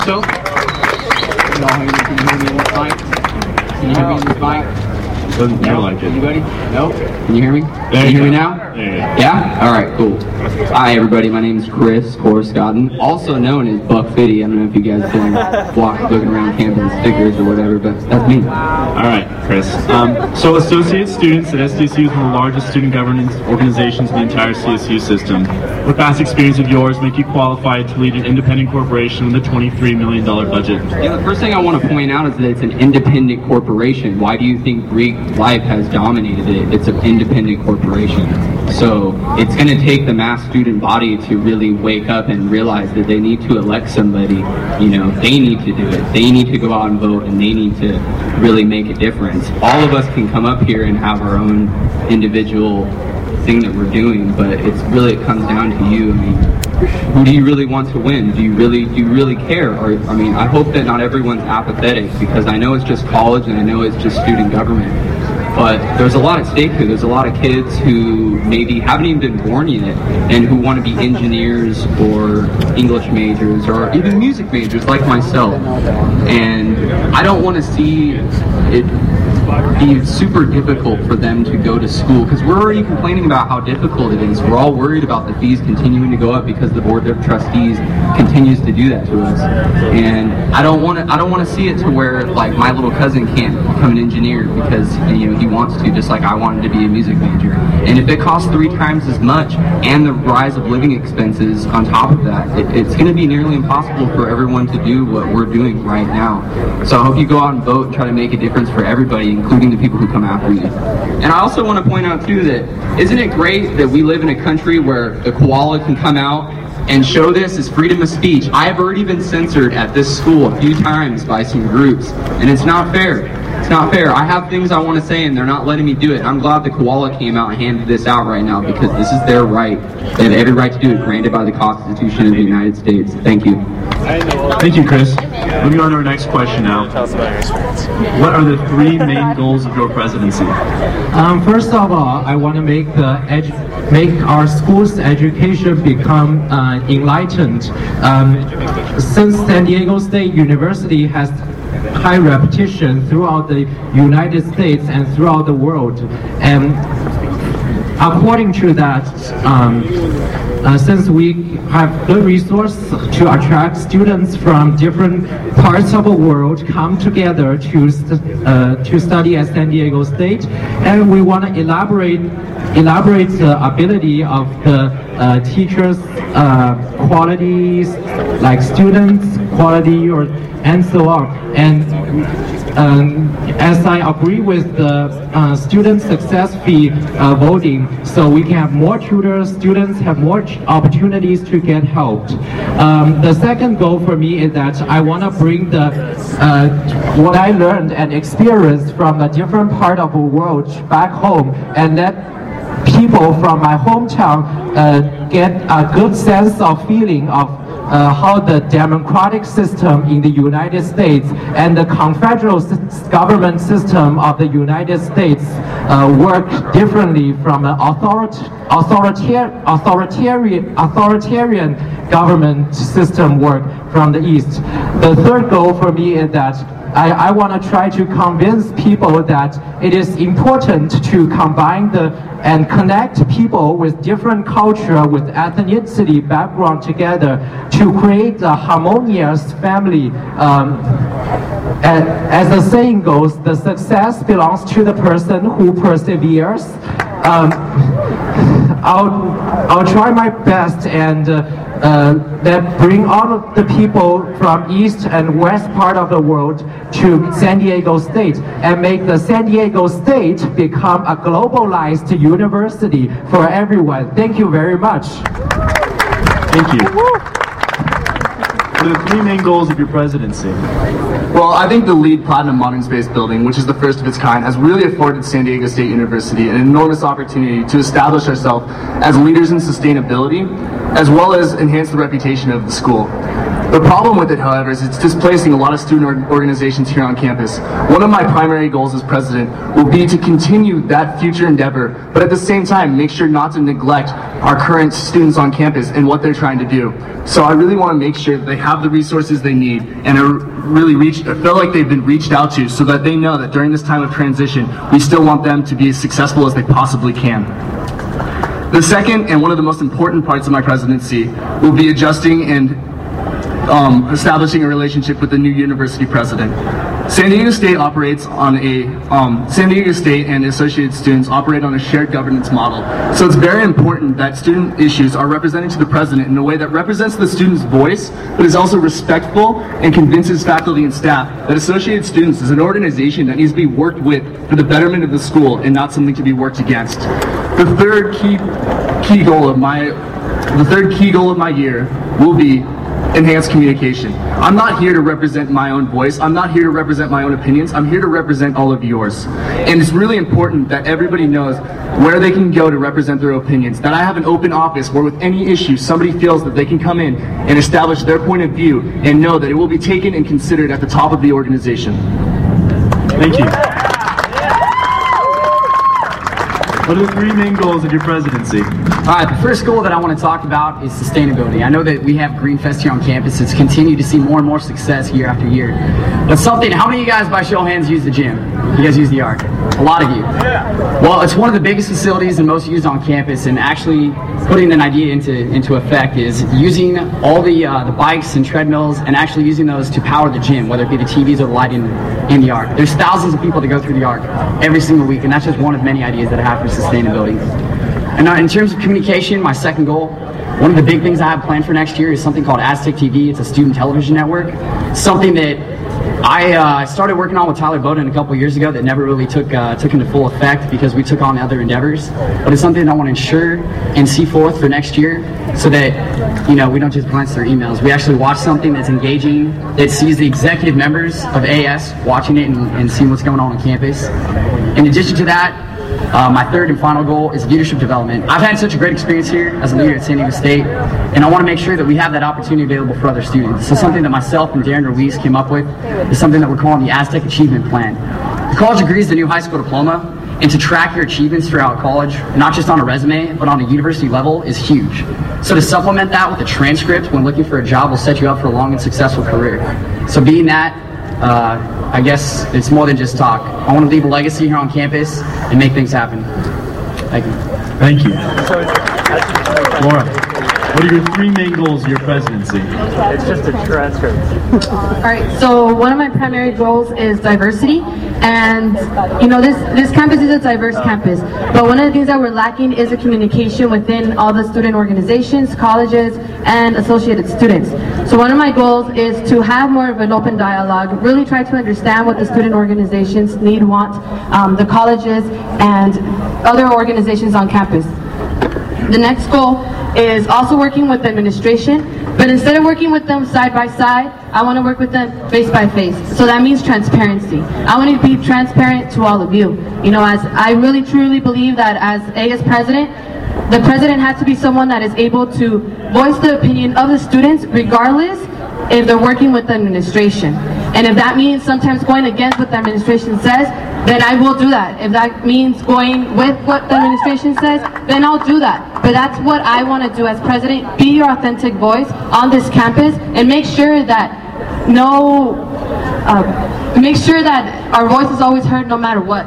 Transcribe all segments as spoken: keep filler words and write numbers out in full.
So, y'all can you hear me in this mic? Can you hear me in this mic? Doesn't feel like it. Anybody? No? Can you hear me? There Can you you hear me go. now? There you go. Yeah? Alright, cool. Hi everybody, my name is Chris Korscotton, also known as Buck Fitty. I don't know if you guys have been walking, looking around camping stickers or whatever, but that's me. Alright, Chris. Um, so associate students at S D S U is one of the largest student governance organizations in the entire C S U system. What past experience of yours make you qualified to lead an independent corporation with a twenty-three million dollars budget? Yeah, the first thing I want to point out is that it's an independent corporation. Why do you think Greek life has dominated it? It's an independent corporation. So it's going to take the mass student body to really wake up and realize that they need to elect somebody. You know, they need to do it. They need to go out and vote, and they need to really make a difference. All of us can come up here and have our own individual thing that we're doing, but it's really, it comes down to you. I mean, who do you really want to win? Do you really do you really care? Or I mean, I hope that not everyone's apathetic, because I know it's just college and I know it's just student government. But there's a lot at stake here. There's a lot of kids who maybe haven't even been born yet and who want to be engineers or English majors or even music majors like myself. And I don't want to see it be super difficult for them to go to school, because we're already complaining about how difficult it is. We're all worried about the fees continuing to go up because the board of trustees continues to do that to us. And I don't want to I don't want to see it to where like my little cousin can't become an engineer because you know he wants to, just like I wanted to be a music major. And if it costs three times as much and the rise of living expenses on top of that, it, it's going to be nearly impossible for everyone to do what we're doing right now. So I hope you go out and vote and try to make a difference for everybody, including the people who come after you. And I also want to point out too that isn't it great that we live in a country where the koala can come out and show this as freedom of speech? I have already been censored at this school a few times by some groups, and it's not fair. It's not fair. I have things I want to say and they're not letting me do it. I'm glad the koala came out and handed this out right now, because this is their right. They have every right to do it, granted by the Constitution of the United States. Thank you. Thank you, Chris. Moving on to our next question now. Tell us about your experience. What are the three main goals of your presidency? Um, first of all, I want to make the edu make our school's education become uh, enlightened. Um, since San Diego State University has high reputation throughout the United States and throughout the world, and according to that, um, uh, since we have good resource to attract students from different parts of the world come together to st uh, to study at San Diego State, and we want to elaborate elaborate the ability of the uh, teachers' uh, qualities, like students' quality, or and so on. And um, as I agree with the uh, student success fee uh, voting, so we can have more tutors, students have more opportunities to get helped. Um, the second goal for me is that I want to bring the uh, what I learned and experienced from a different part of the world back home, and let people from my hometown uh, get a good sense of feeling of Uh, how the democratic system in the United States and the confederal government system of the United States uh, work differently from an author authoritarian, authoritarian, authoritarian government system work from the East. The third goal for me is that I, I want to try to convince people that it is important to combine the and connect people with different culture, with ethnicity background together to create a harmonious family. Um, and as the saying goes, the success belongs to the person who perseveres. Um, I'll, I'll try my best and uh, uh, that bring all of the people from east and west part of the world to San Diego State and make the San Diego State become a globalized university for everyone. Thank you very much. Thank you. What are the three main goals of your presidency? Well, I think the LEED Platinum Modern Space Building, which is the first of its kind, has really afforded San Diego State University an enormous opportunity to establish ourselves as leaders in sustainability, as well as enhance the reputation of the school. The problem with it, however, is it's displacing a lot of student or organizations here on campus. One of my primary goals as president will be to continue that future endeavor, but at the same time, make sure not to neglect our current students on campus and what they're trying to do. So I really want to make sure that they have the resources they need and are really reached, feel like they've been reached out to, so that they know that during this time of transition, we still want them to be as successful as they possibly can. The second and one of the most important parts of my presidency will be adjusting and um, establishing a relationship with the new university president. San Diego State operates on a, um, San Diego State and associated students operate on a shared governance model. So it's very important that student issues are represented to the president in a way that represents the student's voice, but is also respectful and convinces faculty and staff that Associated Students is an organization that needs to be worked with for the betterment of the school and not something to be worked against. The third key, key goal of my, the third key goal of my year will be enhanced communication. I'm not here to represent my own voice. I'm not here to represent my own opinions. I'm here to represent all of yours. And it's really important that everybody knows where they can go to represent their opinions. That I have an open office where with any issue, somebody feels that they can come in and establish their point of view and know that it will be taken and considered at the top of the organization. Thank you. What are the three main goals of your presidency? All right, the first goal that I want to talk about is sustainability. I know that we have Greenfest here on campus. It's continued to see more and more success year after year. But something, how many of you guys by show of hands use the gym? You guys use the Arc? A lot of you. Well, it's one of the biggest facilities and most used on campus, and actually putting an idea into, into effect is using all the, uh, the bikes and treadmills and actually using those to power the gym, whether it be the T Vs or the lighting in the Arc. There's thousands of people that go through the Arc every single week, and that's just one of many ideas that I have for sustainability. And uh, in terms of communication, my second goal, one of the big things I have planned for next year is something called Aztec T V. It's a student television network, something that I uh, started working on with Tyler Bowden a couple years ago that never really took uh, took into full effect because we took on other endeavors. But it's something I want to ensure and see forth for next year, so that, you know, we don't just glance through emails. We actually watch something that's engaging, that sees the executive members of A S watching it and, and seeing what's going on on campus. In addition to that, Uh, my third and final goal is leadership development. I've had such a great experience here as a leader at San Diego State, and I want to make sure that we have that opportunity available for other students. So something that myself and Darren Ruiz came up with is something that we're calling the Aztec Achievement Plan. The college degree is the new high school diploma, and to track your achievements throughout college, not just on a resume, but on a university level, is huge. So to supplement that with a transcript when looking for a job will set you up for a long and successful career. So being that, Uh, I guess it's more than just talk. I want to leave a legacy here on campus and make things happen. Thank you. Thank you. Laura, what are your three main goals of your presidency? It's just a transcript. All right, so one of my primary goals is diversity, and you know, this this campus is a diverse campus, but one of the things that we're lacking is a communication within all the student organizations, colleges, and associated students. So one of my goals is to have more of an open dialogue, really try to understand what the student organizations need, want, um, the colleges, and other organizations on campus. The next goal is also working with the administration, but instead of working with them side by side, I want to work with them face by face. So that means transparency. I want to be transparent to all of you. You know, as I really truly believe that as A S president, the president has to be someone that is able to voice the opinion of the students regardless if they're working with the administration. And if that means sometimes going against what the administration says, then I will do that. If that means going with what the administration says, then I'll do that. But that's what I want to do as president, be your authentic voice on this campus and make sure that no, uh, make sure that our voice is always heard no matter what.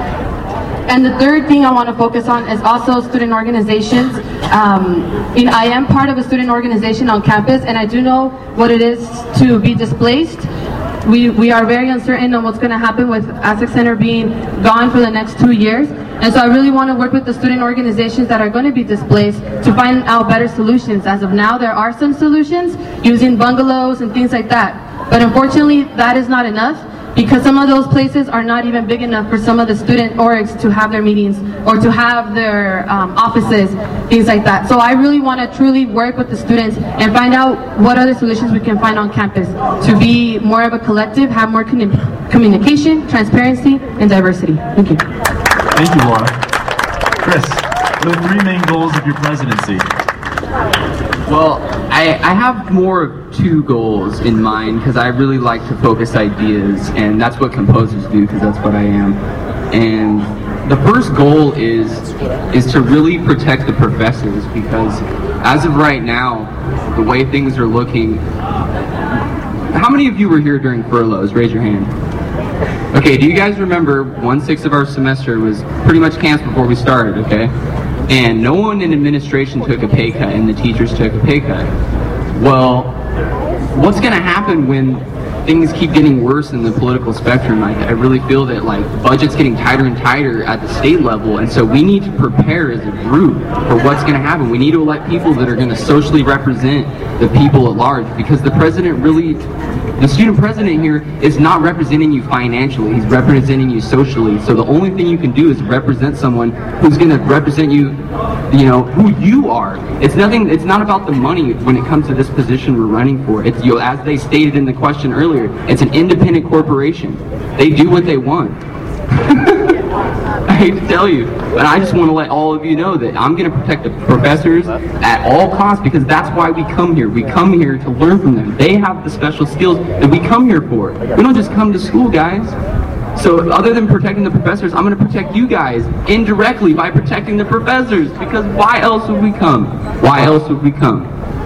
And the third thing I want to focus on is also student organizations. Um, you know, I am part of a student organization on campus, and I do know what it is to be displaced. We, we are very uncertain on what's going to happen with Aztec Center being gone for the next two years. And so I really want to work with the student organizations that are going to be displaced to find out better solutions. As of now, there are some solutions using bungalows and things like that. But unfortunately, that is not enough, because some of those places are not even big enough for some of the student orgs to have their meetings or to have their um, offices, things like that. So I really want to truly work with the students and find out what other solutions we can find on campus to be more of a collective, have more communication, transparency, and diversity. Thank you. Thank you, Laura. Chris, what are the three main goals of your presidency? Well, I, I have more of two goals in mind because I really like to focus ideas, and that's what composers do because that's what I am. And the first goal is is to really protect the professors because as of right now, the way things are looking. How many of you were here during furloughs? Raise your hand. Okay, do you guys remember one-sixth of our semester was pretty much canceled before we started, okay? And no one in administration took a pay cut and the teachers took a pay cut. Well, what's going to happen when things keep getting worse in the political spectrum? I, I really feel that like budget's getting tighter and tighter at the state level, and so we need to prepare as a group for what's going to happen. We need to elect people that are going to socially represent the people at large because the president really, the student president here is not representing you financially, he's representing you socially. So the only thing you can do is represent someone who's going to represent you, you know, who you are. It's nothing, it's not about the money when it comes to this position we're running for. It's, you know, as they stated in the question earlier, it's an independent corporation. They do what they want. I hate to tell you, but I just want to let all of you know that I'm going to protect the professors at all costs because that's why we come here. We come here to learn from them. They have the special skills that we come here for. We don't just come to school, guys. So other than protecting the professors, I'm going to protect you guys indirectly by protecting the professors because why else would we come? Why else would we come?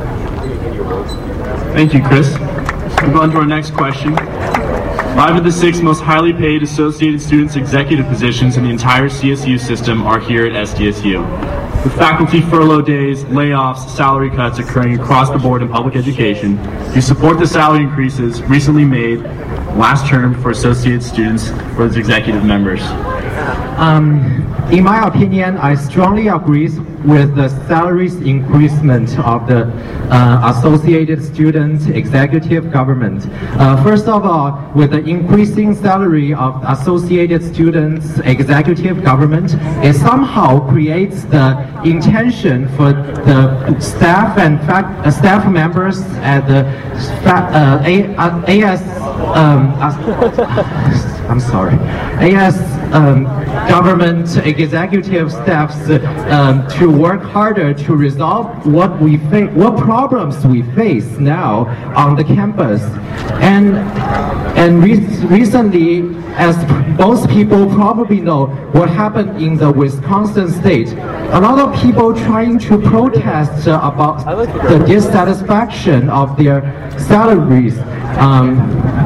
Thank you, Chris. Move on to our next question. Five of the six most highly paid Associated Students executive positions in the entire C S U system are here at S D S U. With faculty furlough days, layoffs, salary cuts occurring across the board in public education, do you support the salary increases recently made last term for Associated Students for its executive members? Um, in my opinion, I strongly agree with the salaries increasement of the uh, Associated Student Executive Government. Uh, first of all, with the increasing salary of Associated Students Executive Government, it somehow creates the intention for the staff and fact, uh, staff members at the uh, A, uh, A S um, uh, I'm sorry, A S um, government executive staffs um, to work harder to resolve what we face, what problems we face now on the campus. And and re recently, as most people probably know, what happened in the Wisconsin state, a lot of people trying to protest uh, about the dissatisfaction of their salaries. Um,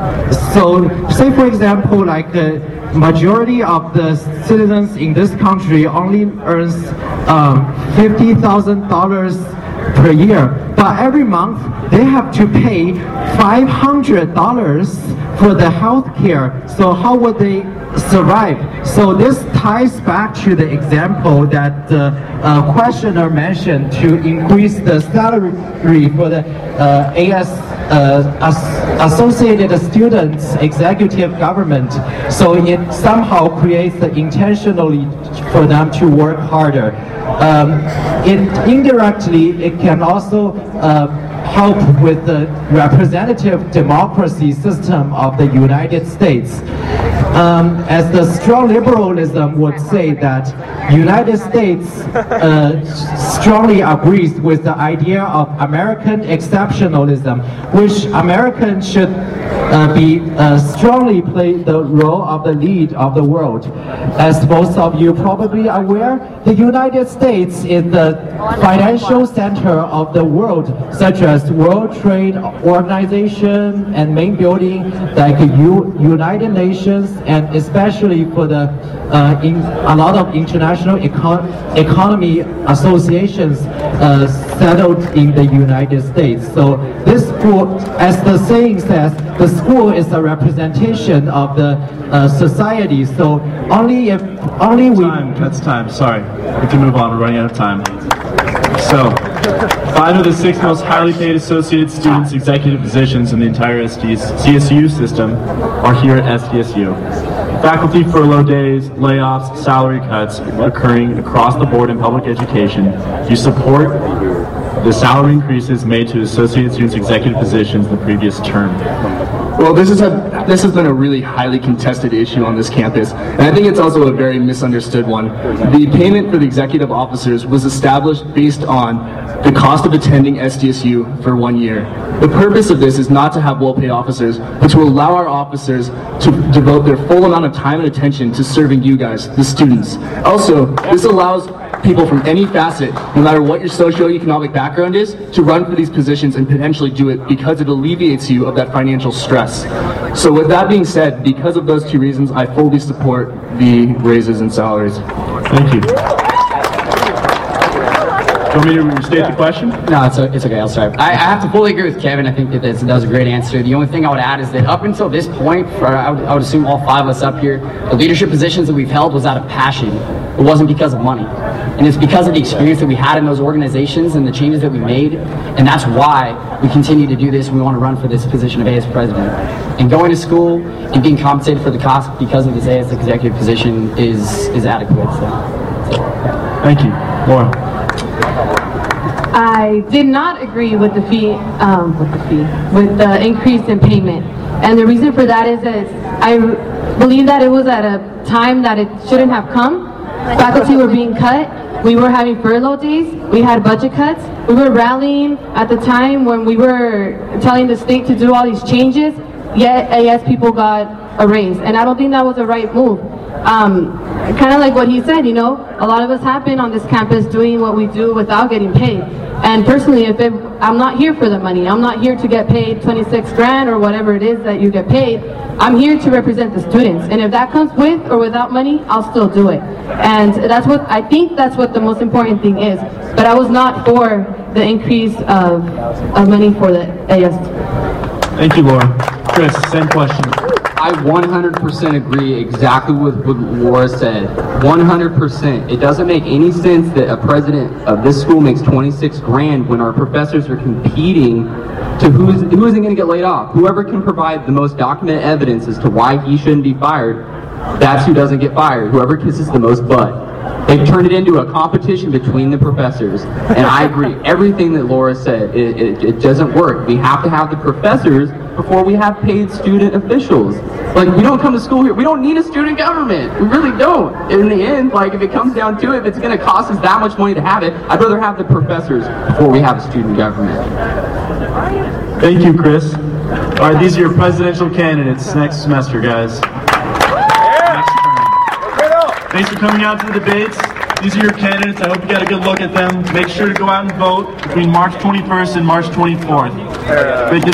so, say for example, like uh, majority of the citizens in this country only earns um, fifty thousand dollars per year, but every month they have to pay five hundred dollars for the health care. So how would they survive? So this ties back to the example that the uh, questioner mentioned to increase the salary for the uh, A S uh, as Associated Students Executive Government. So it somehow creates the intentionally for them to work harder. Um, it indirectly, it can also uh, help with the representative democracy system of the United States. Um, as the strong liberalism would say that United States uh, strongly agrees with the idea of American exceptionalism, which Americans should uh, be uh, strongly play the role of the lead of the world. As most of you probably are aware, the United States is the financial center of the world, such as World Trade Organization and main building like U United Nations, and especially for the uh, in a lot of international econ economy associations uh, settled in the United States. So this school, as the saying says, the school is a representation of the uh, society. So only if only we time. That's time. Sorry, we can move on. We're running out of time. So, five of the six most highly paid Associated Students executive positions in the entire C S U system are here at S D S U. Faculty furlough days, layoffs, salary cuts occurring across the board in public education. Do you support the salary increases made to associate students' executive positions in the previous term? Well, this is a this has been a really highly contested issue on this campus, and I think it's also a very misunderstood one. The payment for the executive officers was established based on the cost of attending S D S U for one year. The purpose of this is not to have well-paid officers, but to allow our officers to devote their full amount of time and attention to serving you guys, the students. Also, this allows people from any facet, no matter what your socioeconomic background is, to run for these positions and potentially do it because it alleviates you of that financial stress. So with that being said, because of those two reasons, I fully support the raises in salaries. Thank you. Do you want me to restate the question? No, it's, it's okay, I'll start. I, I have to fully agree with Kevin. I think that this, that was a great answer. The only thing I would add is that up until this point, for, I, would, I would assume all five of us up here, the leadership positions that we've held was out of passion. It wasn't because of money. And it's because of the experience that we had in those organizations and the changes that we made. And that's why we continue to do this and we want to run for this position of A S president. And going to school and being compensated for the cost because of this A S executive position is, is adequate. So, so yeah. Thank you. Laura. I did not agree with the fee, um, with the fee, with the increase in payment. And the reason for that is that I believe that it was at a time that it shouldn't have come. Faculty were being cut. We were having furlough days. We had budget cuts. We were rallying at the time when we were telling the state to do all these changes, yet A S people got a raise. And I don't think that was the right move. Um, kind of like what he said, you know, a lot of us have been on this campus doing what we do without getting paid. And personally, if it, I'm not here for the money. I'm not here to get paid twenty-six grand or whatever it is that you get paid. I'm here to represent the students. And if that comes with or without money, I'll still do it. And that's what, I think that's what the most important thing is. But I was not for the increase of, of money for the A S. Thank you, Laura. Chris, same question. I one hundred percent agree exactly with what Laura said. one hundred percent. It doesn't make any sense that a president of this school makes twenty-six grand when our professors are competing to who's, who isn't going to get laid off. Whoever can provide the most documented evidence as to why he shouldn't be fired, that's who doesn't get fired. Whoever kisses the most butt. They've turned it into a competition between the professors. And I agree. Everything that Laura said, it, it, it doesn't work. We have to have the professors before we have paid student officials. Like, we don't come to school here. We don't need a student government. We really don't. In the end, like, if it comes down to it, if it's going to cost us that much money to have it, I'd rather have the professors before we have a student government. Thank you, Chris. All right, these are your presidential candidates next semester, guys. Thanks for coming out to the debates. These are your candidates. I hope you got a good look at them. Make sure to go out and vote between March twenty-first and March twenty-fourth.